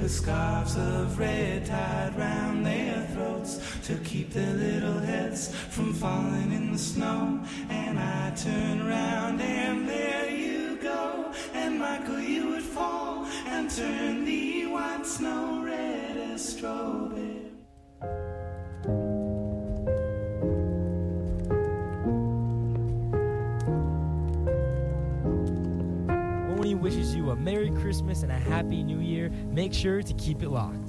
with scarves of red tied round their throats to keep their little heads from falling in the snow. And I turn around and there you go, and Michael, you would fall and turn the white snow red as strawberry. Oni wishes you a Merry Christmas and a Happy New Year. Make sure to keep it locked.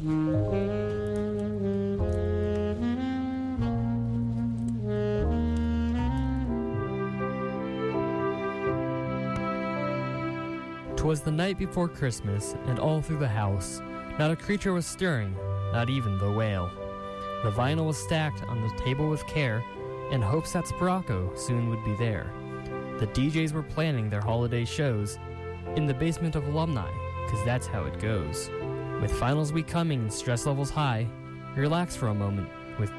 "'Twas the night before Christmas, and all through the house, not a creature was stirring, not even the whale. The vinyl was stacked on the table with care, in hopes that Sporacco soon would be there. The DJs were planning their holiday shows in the basement of alumni, 'cause that's how it goes. With finals week coming and stress levels high, relax for a moment with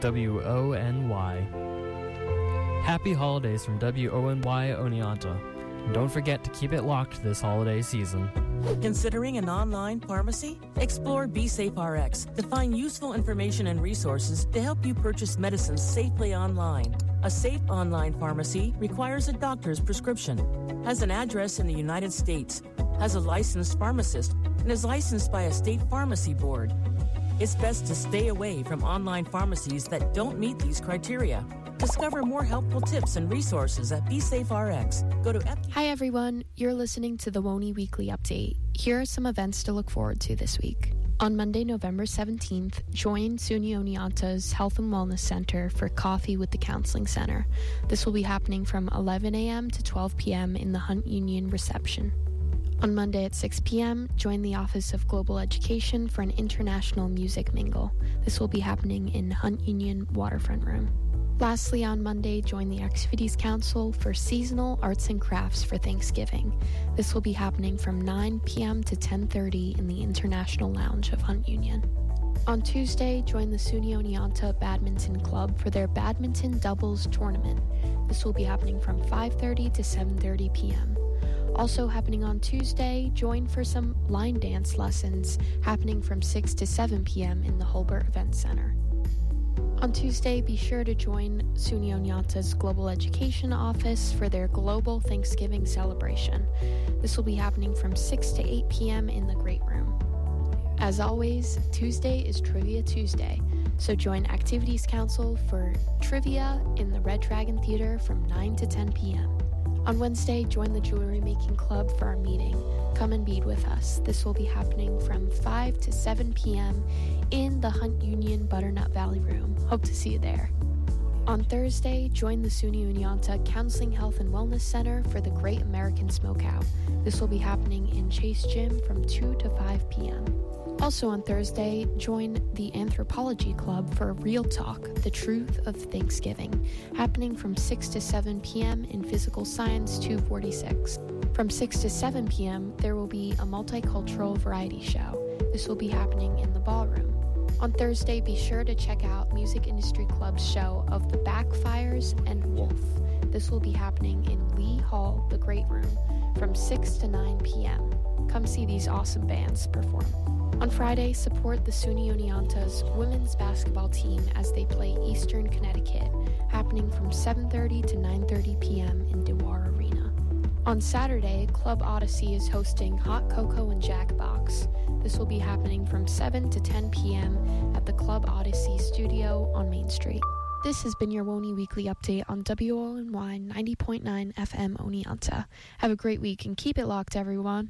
WONY. Happy holidays from WONY Oneonta. And don't forget to keep it locked this holiday season." Considering an online pharmacy? Explore BeSafeRx to find useful information and resources to help you purchase medicines safely online. A safe online pharmacy requires a doctor's prescription, has an address in the United States, has a licensed pharmacist, and is licensed by a state pharmacy board. It's best to stay away from online pharmacies that don't meet these criteria. Discover more helpful tips and resources at BeSafeRx. Go to Hi everyone, you're listening to the WONY Weekly Update. Here are some events to look forward to this week. On Monday, November 17th, join SUNY Oneonta's Health and Wellness Center for Coffee with the Counseling Center. This will be happening from 11 a.m. to 12 p.m. in the Hunt Union reception. On Monday at 6 p.m., join the Office of Global Education for an international music mingle. This will be happening in Hunt Union Waterfront Room. Lastly, on Monday, join the Activities Council for Seasonal Arts and Crafts for Thanksgiving. This will be happening from 9 p.m. to 10:30 in the International Lounge of Hunt Union. On Tuesday, join the SUNY Oneonta Badminton Club for their Badminton Doubles Tournament. This will be happening from 5:30 to 7:30 p.m. Also happening on Tuesday, join for some line dance lessons happening from 6 to 7 p.m. in the Hulbert Event Center. On Tuesday, be sure to join SUNY Oneonta's Global Education Office for their Global Thanksgiving celebration. This will be happening from 6 to 8 p.m. in the Great Room. As always, Tuesday is Trivia Tuesday, so join Activities Council for trivia in the Red Dragon Theater from 9 to 10 p.m. On Wednesday, join the Jewelry Making Club for our meeting. Come and bead with us. This will be happening from 5 to 7 p.m. in the Hunt Union Butternut Valley Room. Hope to see you there. On Thursday, join the SUNY Oneonta Counseling Health and Wellness Center for the Great American Smokeout. This will be happening in Chase Gym from 2 to 5 p.m. Also on Thursday, join the Anthropology Club for Real Talk, The Truth of Thanksgiving, happening from 6 to 7 p.m. in Physical Science 246. From 6 to 7 p.m., there will be a multicultural variety show. This will be happening in the ballroom. On Thursday, be sure to check out Music Industry Club's show of The Backfires and Wolf. This will be happening in Lee Hall, the Great Room, from 6 to 9 p.m. Come see these awesome bands perform. On Friday, support the SUNY Oneonta's women's basketball team as they play Eastern Connecticut, happening from 7:30 to 9:30 p.m. in Dewar Arena. On Saturday, Club Odyssey is hosting Hot Cocoa and Jackbox. This will be happening from 7 to 10 p.m. at the Club Odyssey studio on Main Street. This has been your WONY Weekly Update on WONY 90.9 FM Oneonta. Have a great week and keep it locked, everyone.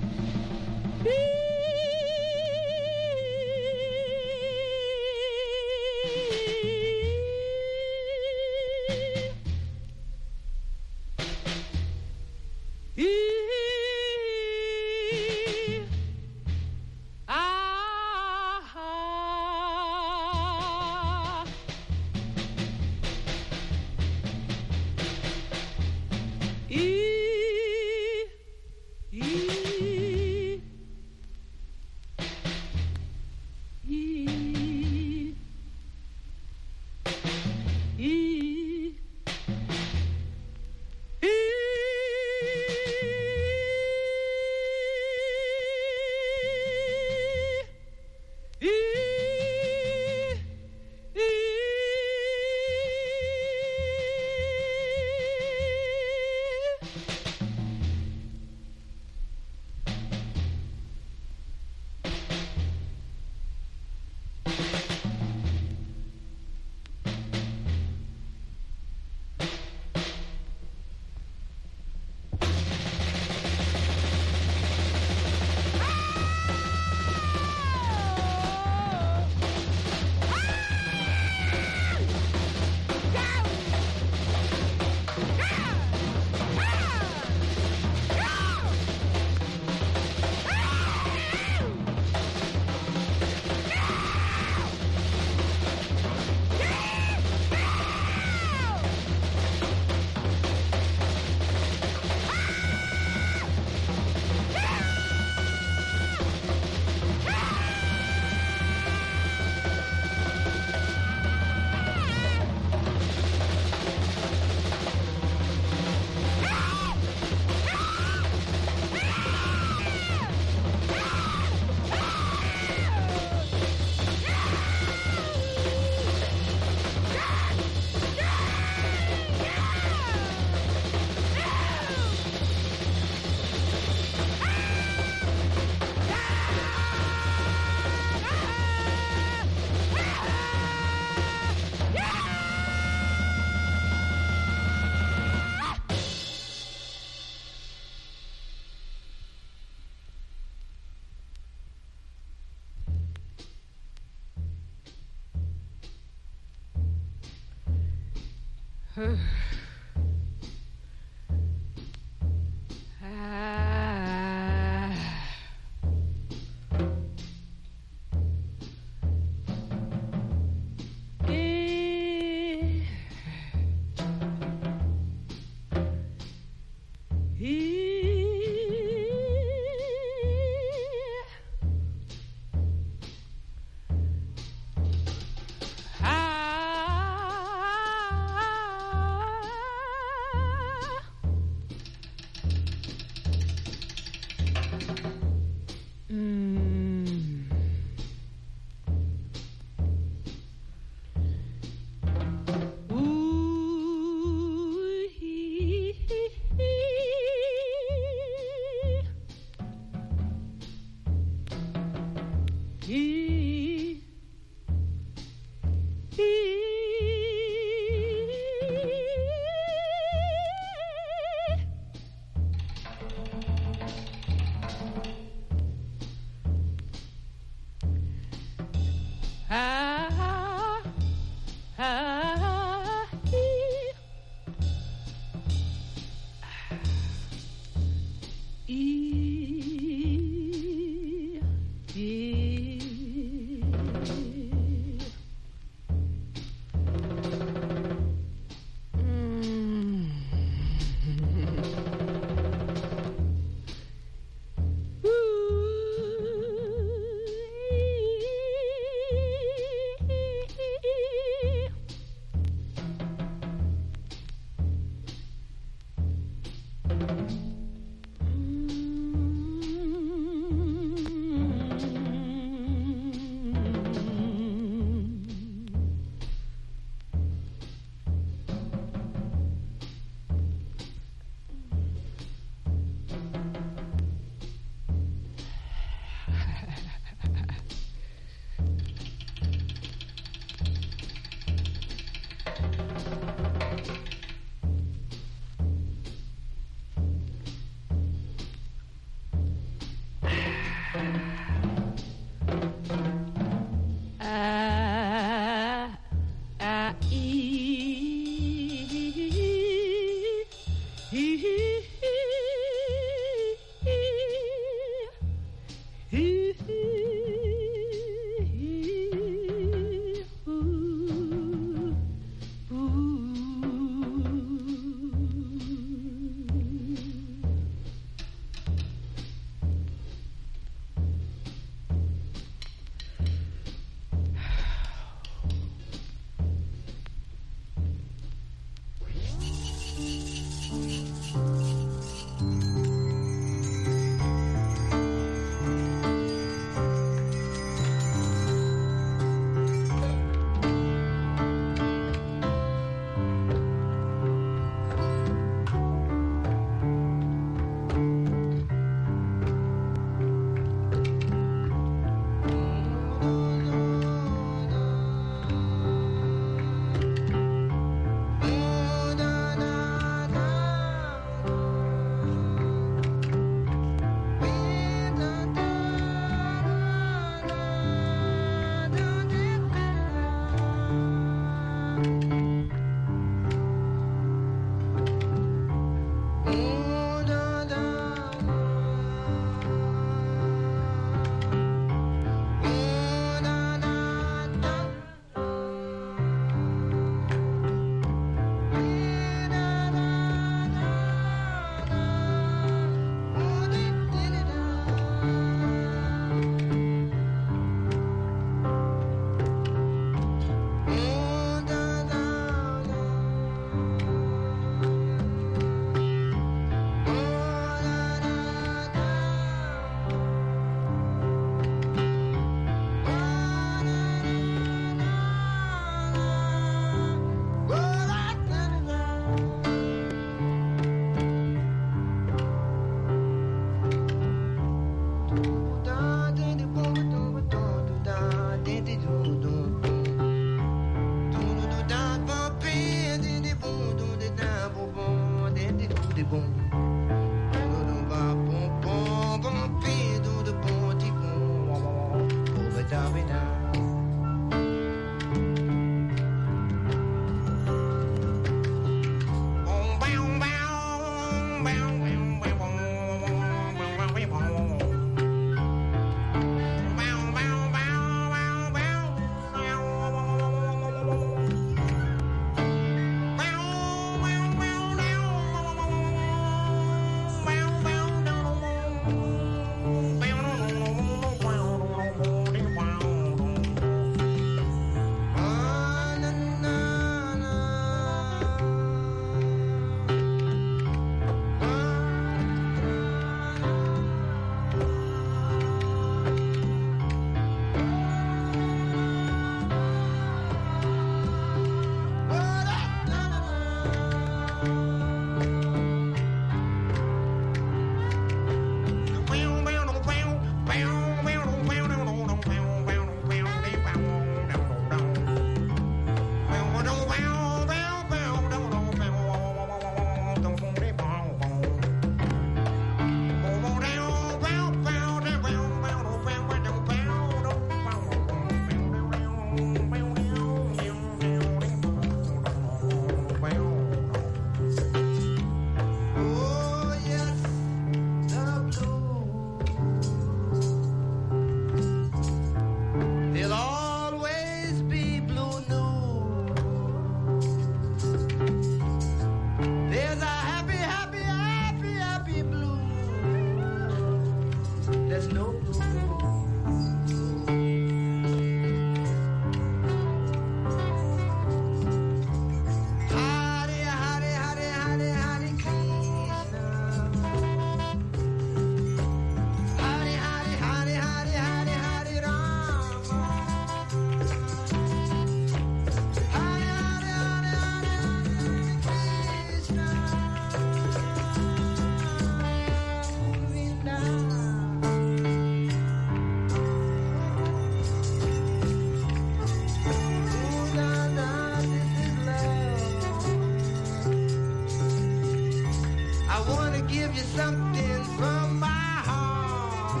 give you something from my heart.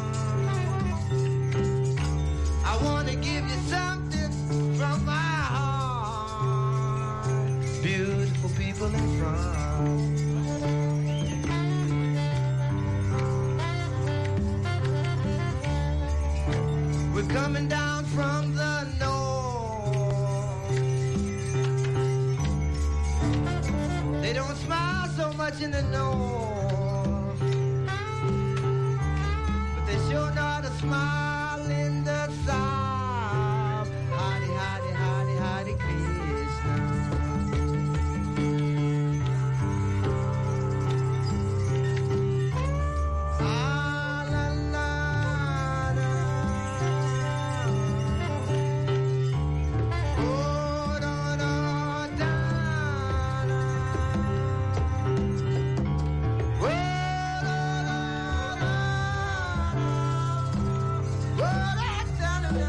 I wanna give you something from my heart. Beautiful people in France. We're coming down from the north. They don't smile so much in the north, but they sure know how to smile in the south. Hare, Hare, Hare, Hare Krishna. Ah, la, la, la. Oh, da, da, da, da. Oh, da, da, da, da. Oh, da, da, da, da.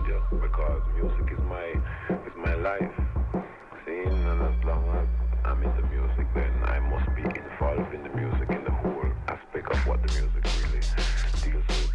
soldier because music is my life. Seeing, and as long as I'm in the music, then I must be involved in the music in the whole aspect of what the music really deals with.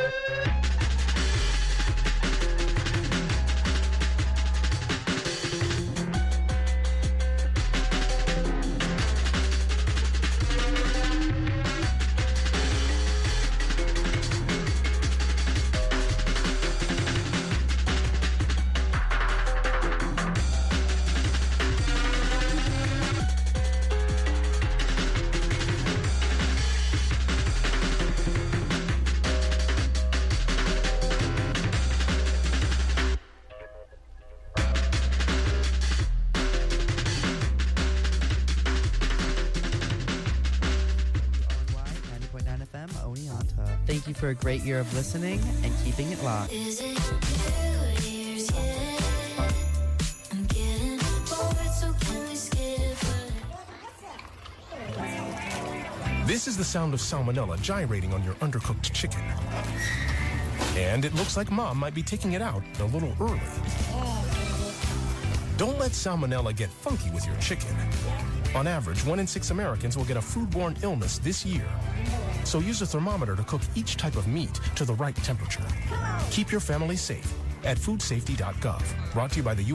Thank you for a great year of listening and keeping it locked. Is it 2 years yet? I'm getting bored, so can we skip it? This is the sound of salmonella gyrating on your undercooked chicken. And it looks like Mom might be taking it out a little early. Don't let salmonella get funky with your chicken. On average, 1 in 6 Americans will get a foodborne illness this year. So use a thermometer to cook each type of meat to the right temperature. Keep your family safe at foodsafety.gov. Brought to you by the